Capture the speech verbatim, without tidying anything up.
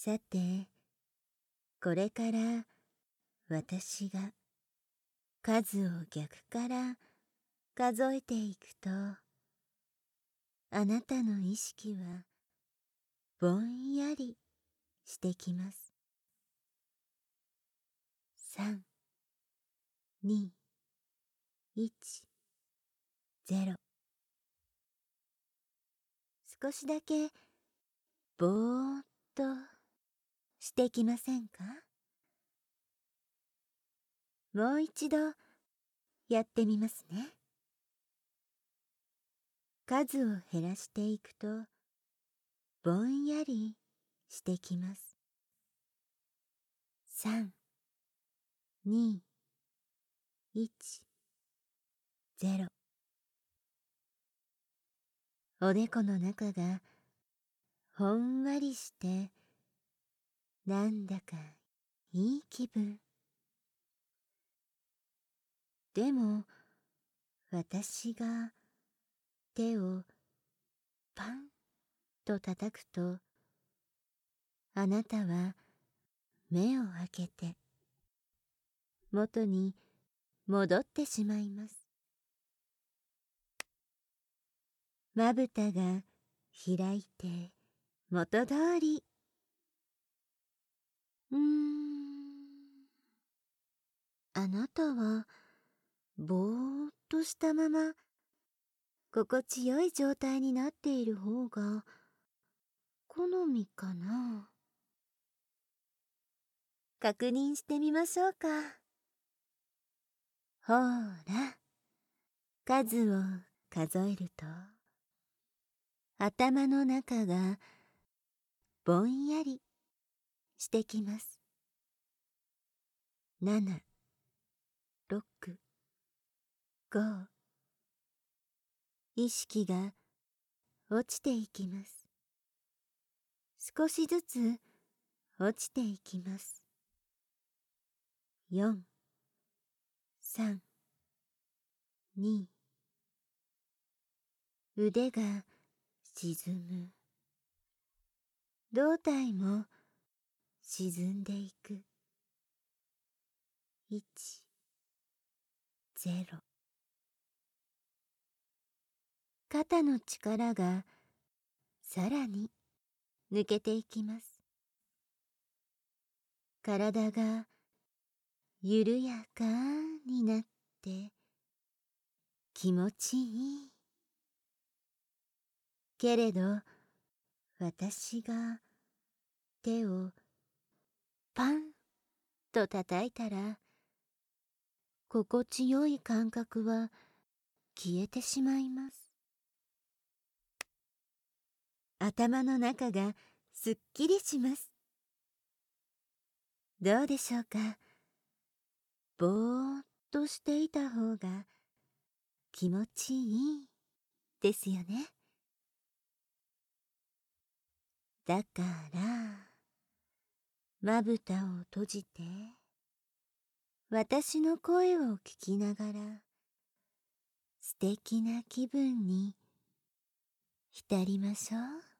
さて、これから私が数を逆から数えていくと、あなたの意識はぼんやりしてきます。さん、に、いち、ゼロ。少しだけぼーっとしてきませんか？もう一度やってみますね。数を減らしていくとぼんやりしてきます。さん、に、いち、ゼロ。おでこの中がほんわりしてなんだかいい気分。でも私が手をパンと叩くと、あなたは目を開けて元に戻ってしまいます。まぶたが開いて元通り。うーんあなたはぼーっとしたまま心地よい状態になっている方が好みかな。確認してみましょうか。ほーら、数を数えると頭の中がぼんやりしてきます。なな、ろく、ご。意識が落ちていきます。少しずつ落ちていきます。よん、さん、に。腕が沈む。胴体も沈んでいく。いち、ゼロ。肩の力がさらに抜けていきます。体が緩やかになって気持ちいい。けれど私が手をパンと叩いたら、心地よい感覚は消えてしまいます。頭の中がすっきりします。どうでしょうか。ぼーっとしていた方が気持ちいいですよね。だからまぶたを閉じて私の声を聞きながら素敵な気分に浸りましょう。